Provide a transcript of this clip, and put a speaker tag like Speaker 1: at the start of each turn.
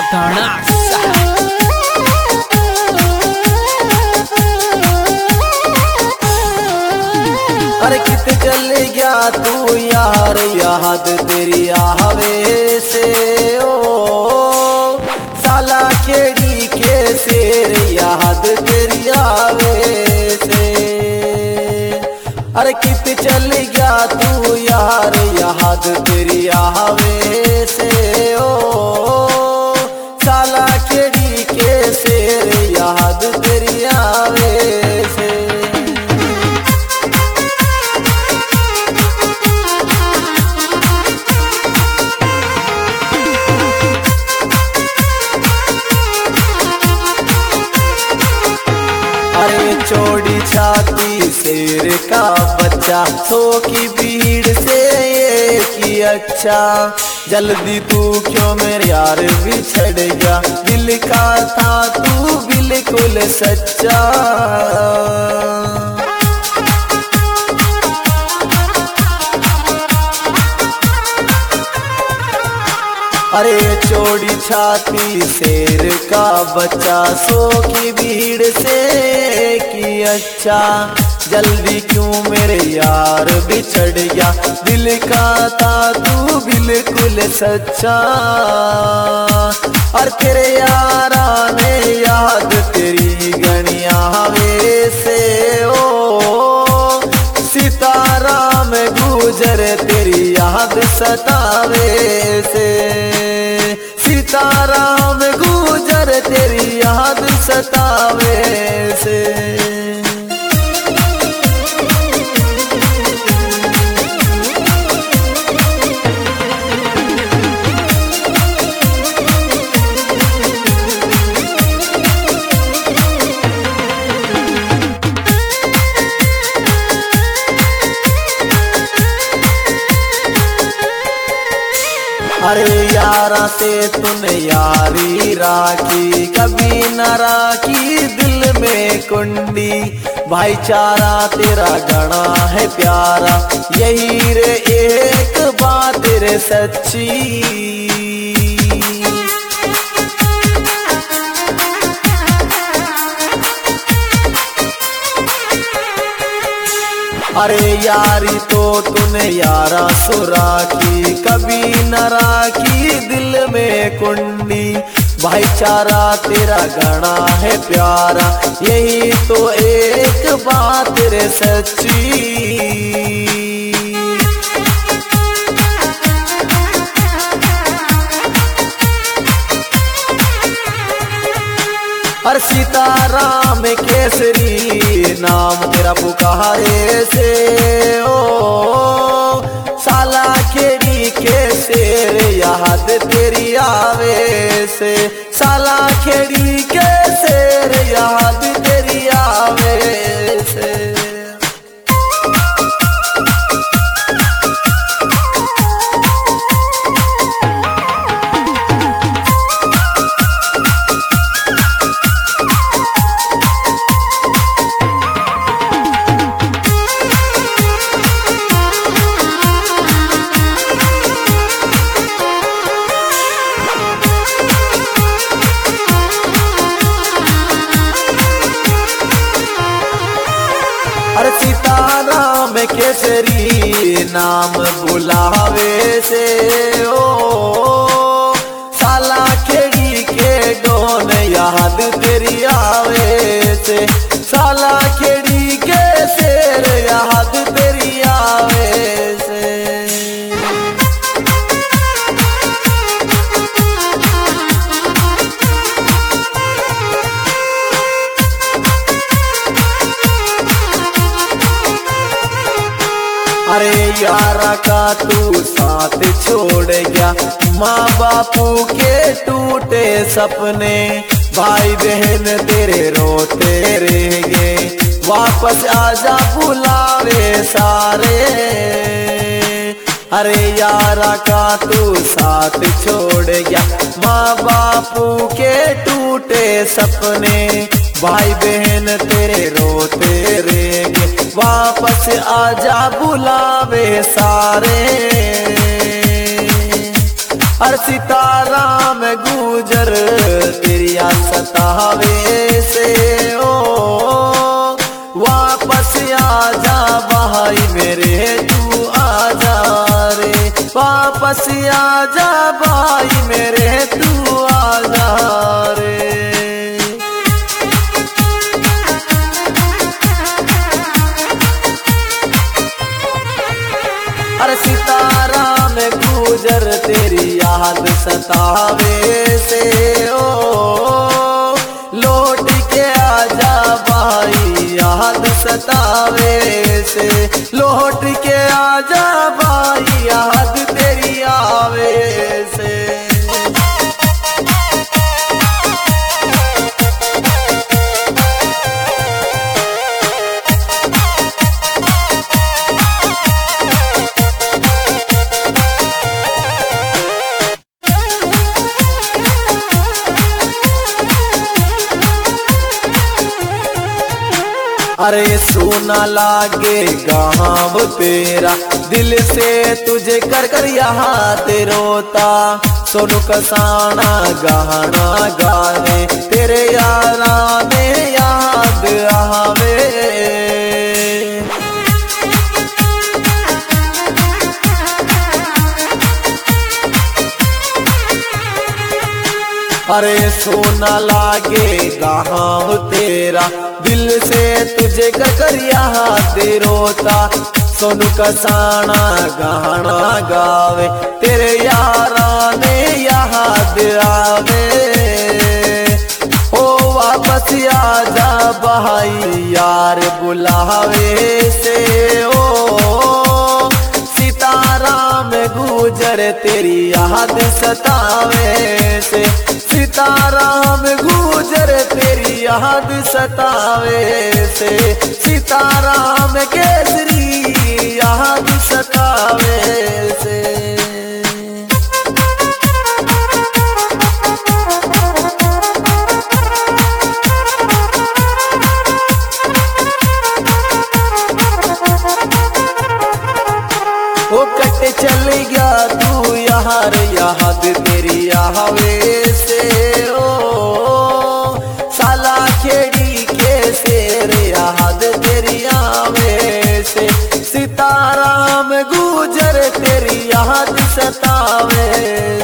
Speaker 1: थाना
Speaker 2: अरे कित चल गया तू यार याद तेरी आवे से ओ साला खेड़ी के शेर याद तेरी आवे से। अरे कित चल गया तू यार याद तेरी आवे से ओ साला खेड़ी के शेर याद तेरी आवे से। अरे चौड़ी छाती शेर का बच्चा सो की भीड़ से ये की अच्छा जल्दी तू क्यों मेरे यार बिछड़ गया दिल का था तू बिल्कुल सच्चा। अरे चौड़ी छाती शेर का बच्चा सो की भीड़ से की अच्छा जल्दी क्यों मेरे यार बिछड़ गया दिल का था तू बिल्कुल सच्चा। और तेरे यारा ने याद तेरी गणिया वे से ओ सितारा में गुजर तेरी याद सतावे से। सितारा में गुजर तेरी याद सतावे से। अरे यारा से तूने यारी राखी कभी न राखी दिल में कुंडी भाईचारा तेरा गणा है प्यारा यही रे एक बात रे सच्ची। अरे यारी तो तूने यारा सुराखी कभी न राखी दिल में कुंडी भाईचारा तेरा गणा है प्यारा यही तो एक बात रे सच्ची। और सीताराम केसरी नाम तेरा पुकारे से ओ साला खेड़ी के शेर याद तेरी आवे से। साला खेड़ी के शेर याद तेरी आवे से। अरे सीताराम केसरी नाम बुलावे से ओ साला खेड़ी के डोन याद तेरी आवे से। साला खेड़ी के शेर याद तेरी आवे से। अरे यारा का तू साथ छोड़ गया माँ बापू के टूटे सपने भाई बहन तेरे रोते रह गए वापस आजा बुलावे सारे। अरे यारा का तू साथ छोड़ गया माँ बापू के टूटे सपने भाई बहन तेरे रोते रह गए वापस आजा बुलावे सारे। अरे सीताराम गुजर तेरी याद सतावे से ओ वापस आजा भाई मेरे तू आजा रे, वापस आजा भाई मेरे तू आजा रे। अरे सीताराम गुजर तेरी याद सतावे से ओ लौट के आजा भाई याद सतावे से, लौट के आजा भाई याद तेरी आवे से। अरे सोना लागे गाँव तेरा दिल से तुझे कर कर यहाँ ते रोता, सोनू कसाना गाना गाने तेरे यारा में याद आवे। अरे सोना लागे गाँव तेरा दिल से तुझे कर यहाँ दे रोता, सोनू कसाना गाना गावे तेरे यारा ने याद आवे। ओ वापस आजा भाई यार बुलावे से ओ सीताराम गुजर तेरी याद सतावे से, सीताराम गुजर तेरी याद सतावे से, सीताराम केसरी याद सतावे से। ओ कट चल गया तू यार याद तेरी आवे से ओ साला खेड़ी के शेर याद तेरी आवे से, सीताराम गुजर तेरी याद सतावे।